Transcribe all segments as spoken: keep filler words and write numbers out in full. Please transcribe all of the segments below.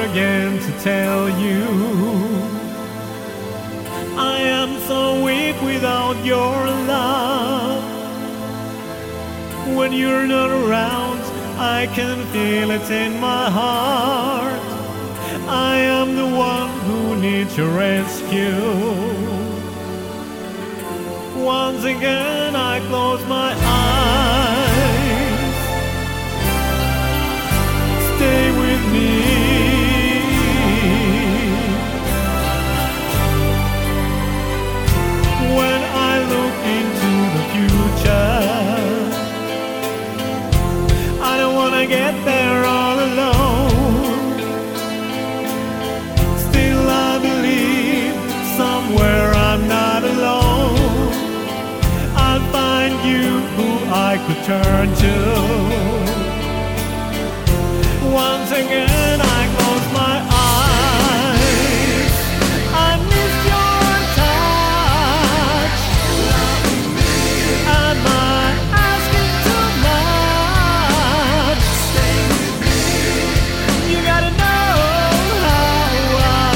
again to tell you I am so weak without your love. When you're not around, I can feel it in my heart. I am the one who needs your rescue. Once again I close my eyes. Stay with me. When I look into the future, I don't wanna get there all alone. Still I believe somewhere I'm not alone. I'll find you who I could turn to. Once again I close my eyes. I miss your touch. Am I asking too much? You gotta know how I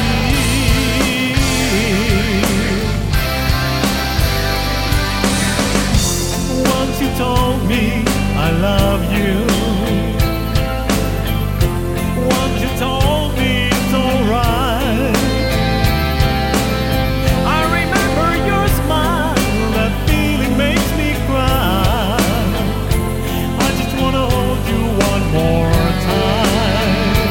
feel. Once you told me I love you. Once you told me it's alright. I remember your smile, that feeling makes me cry. I just wanna hold you one more time.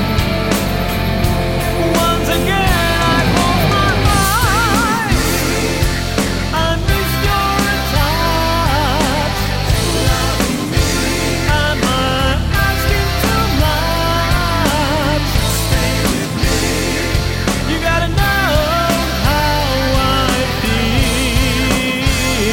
Once again I close my eyes. I miss your touch. Am I asking too much? You gotta know how I feel.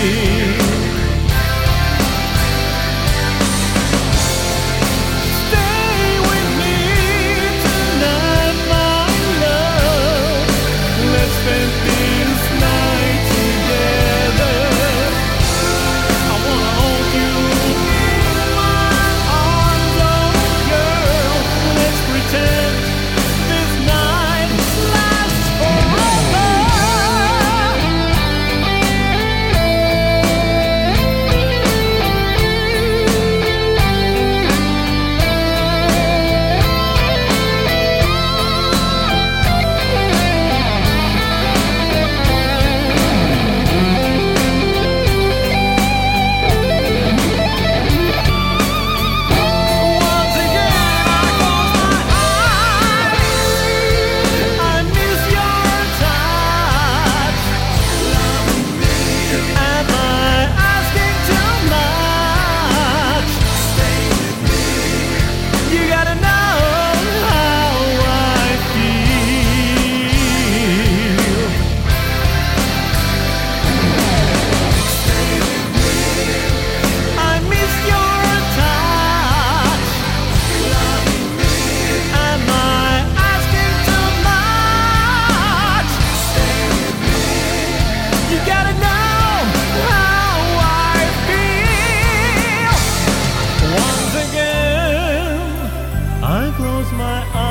Stay with me tonight, my love. Let's spend this night together. I wanna hold you in my arms, oh girl. Let's pretend this night lasts forever. Once again I close my eyes. I miss your touch. Am I asking too much? You gotta know how I feel. I miss your touch. Am I asking too much? You gotta know how I feel. Once again I close my eyes.